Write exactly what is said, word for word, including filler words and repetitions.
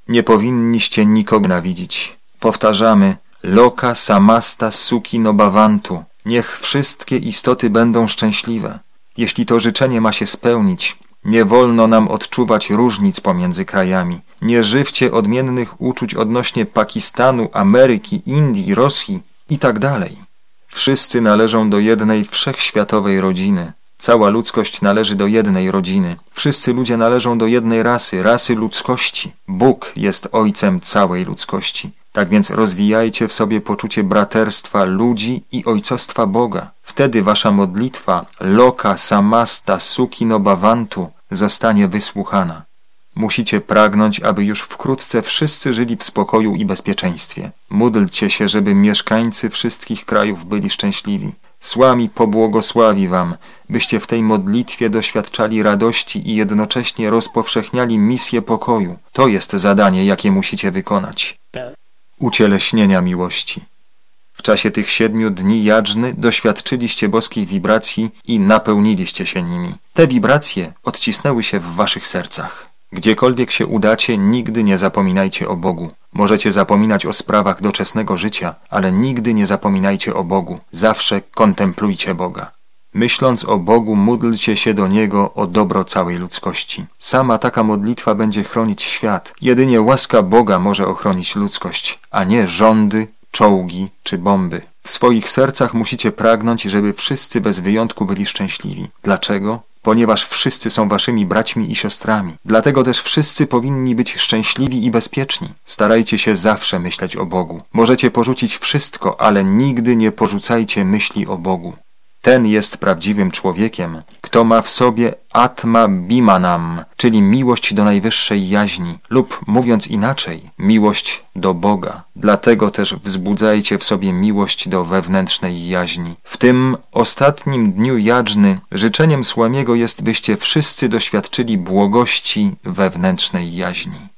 Nie powinniście nikogo nienawidzić. Powtarzamy, loka samasta sukino bhavantu. Niech wszystkie istoty będą szczęśliwe. Jeśli to życzenie ma się spełnić, nie wolno nam odczuwać różnic pomiędzy krajami. Nie żywcie odmiennych uczuć odnośnie Pakistanu, Ameryki, Indii, Rosji i tak dalej. Wszyscy należą do jednej wszechświatowej rodziny. Cała ludzkość należy do jednej rodziny. Wszyscy ludzie należą do jednej rasy, rasy ludzkości. Bóg jest ojcem całej ludzkości. Tak więc rozwijajcie w sobie poczucie braterstwa ludzi i ojcostwa Boga. Wtedy wasza modlitwa loka samasta sukino bhavantu zostanie wysłuchana. Musicie pragnąć, aby już wkrótce wszyscy żyli w spokoju i bezpieczeństwie. Módlcie się, żeby mieszkańcy wszystkich krajów byli szczęśliwi. Słami pobłogosławi wam, byście w tej modlitwie doświadczali radości i jednocześnie rozpowszechniali misję pokoju. To jest zadanie, jakie musicie wykonać. Ucieleśnienia miłości. W czasie tych siedmiu dni jadżny doświadczyliście boskich wibracji i napełniliście się nimi. Te wibracje odcisnęły się w waszych sercach. Gdziekolwiek się udacie, nigdy nie zapominajcie o Bogu. Możecie zapominać o sprawach doczesnego życia, ale nigdy nie zapominajcie o Bogu. Zawsze kontemplujcie Boga. Myśląc o Bogu, módlcie się do Niego o dobro całej ludzkości. Sama taka modlitwa będzie chronić świat. Jedynie łaska Boga może ochronić ludzkość, a nie rządy, czołgi czy bomby. W swoich sercach musicie pragnąć, żeby wszyscy bez wyjątku byli szczęśliwi. Dlaczego? Ponieważ wszyscy są waszymi braćmi i siostrami. Dlatego też wszyscy powinni być szczęśliwi i bezpieczni. Starajcie się zawsze myśleć o Bogu. Możecie porzucić wszystko, ale nigdy nie porzucajcie myśli o Bogu. Ten jest prawdziwym człowiekiem, kto ma w sobie atma bimanam, czyli miłość do najwyższej jaźni, lub mówiąc inaczej, miłość do Boga. Dlatego też wzbudzajcie w sobie miłość do wewnętrznej jaźni. W tym ostatnim dniu jadżny życzeniem Słamiego jest, byście wszyscy doświadczyli błogości wewnętrznej jaźni.